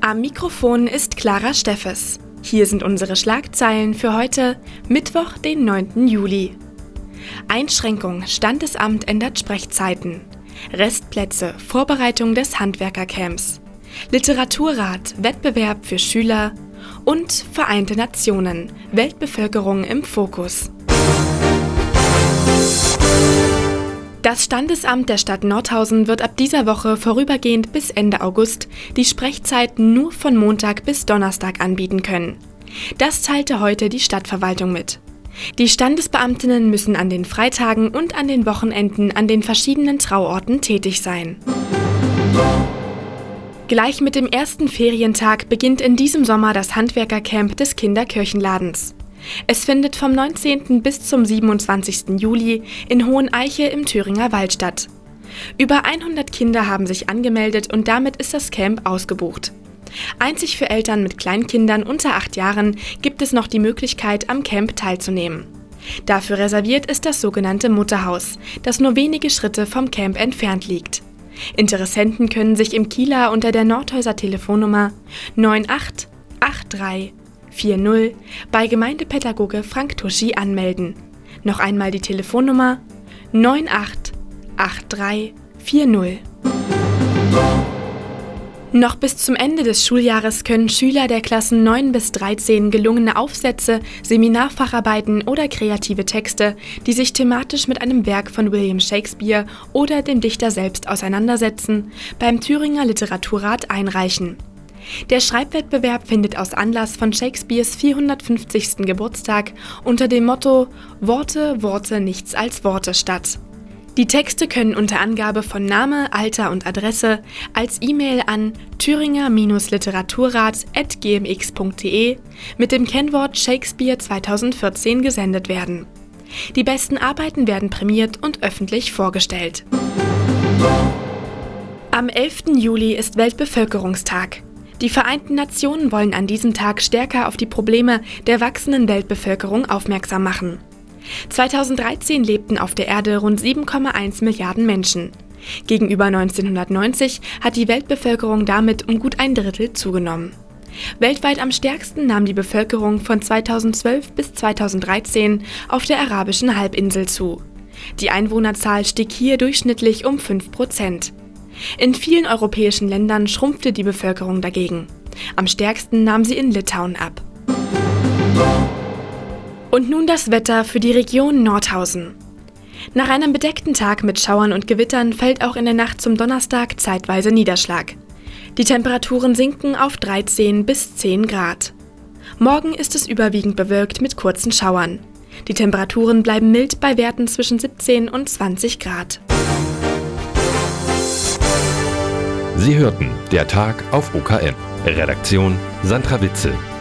Am Mikrofon ist Clara Steffes. Hier sind unsere Schlagzeilen für heute, Mittwoch, den 9. Juli. Einschränkung, Standesamt ändert Sprechzeiten. Restplätze, Vorbereitung des Handwerkercamps. Literaturrat, Wettbewerb für Schüler. Und Vereinte Nationen, Weltbevölkerung im Fokus. Das Standesamt der Stadt Nordhausen wird ab dieser Woche vorübergehend bis Ende August die Sprechzeiten nur von Montag bis Donnerstag anbieten können. Das teilte heute die Stadtverwaltung mit. Die Standesbeamtinnen müssen an den Freitagen und an den Wochenenden an den verschiedenen Trauorten tätig sein. Gleich mit dem ersten Ferientag beginnt in diesem Sommer das Handwerkercamp des Kinderkirchenladens. Es findet vom 19. bis zum 27. Juli in Hoheneiche im Thüringer Wald statt. Über 100 Kinder haben sich angemeldet und damit ist das Camp ausgebucht. Einzig für Eltern mit Kleinkindern unter 8 Jahren gibt es noch die Möglichkeit, am Camp teilzunehmen. Dafür reserviert ist das sogenannte Mutterhaus, das nur wenige Schritte vom Camp entfernt liegt. Interessenten können sich im Kieler unter der Nordhäuser Telefonnummer 988340 bei Gemeindepädagoge Frank Tuschi anmelden. Noch einmal die Telefonnummer 988340. Noch bis zum Ende des Schuljahres können Schüler der Klassen 9 bis 13 gelungene Aufsätze, Seminarfacharbeiten oder kreative Texte, die sich thematisch mit einem Werk von William Shakespeare oder dem Dichter selbst auseinandersetzen, beim Thüringer Literaturrat einreichen. Der Schreibwettbewerb findet aus Anlass von Shakespeares 450. Geburtstag unter dem Motto »Worte, Worte, nichts als Worte« statt. Die Texte können unter Angabe von Name, Alter und Adresse als E-Mail an thüringer-literaturrat@gmx.de mit dem Kennwort Shakespeare 2014 gesendet werden. Die besten Arbeiten werden prämiert und öffentlich vorgestellt. Am 11. Juli ist Weltbevölkerungstag. Die Vereinten Nationen wollen an diesem Tag stärker auf die Probleme der wachsenden Weltbevölkerung aufmerksam machen. 2013 lebten auf der Erde rund 7,1 Milliarden Menschen. Gegenüber 1990 hat die Weltbevölkerung damit um gut ein Drittel zugenommen. Weltweit am stärksten nahm die Bevölkerung von 2012 bis 2013 auf der arabischen Halbinsel zu. Die Einwohnerzahl stieg hier durchschnittlich um 5%. In vielen europäischen Ländern schrumpfte die Bevölkerung dagegen. Am stärksten nahm sie in Litauen ab. Und nun das Wetter für die Region Nordhausen. Nach einem bedeckten Tag mit Schauern und Gewittern fällt auch in der Nacht zum Donnerstag zeitweise Niederschlag. Die Temperaturen sinken auf 13 bis 10 Grad. Morgen ist es überwiegend bewölkt mit kurzen Schauern. Die Temperaturen bleiben mild bei Werten zwischen 17 und 20 Grad. Sie hörten der Tag auf OKN. Redaktion Sandra Witzel.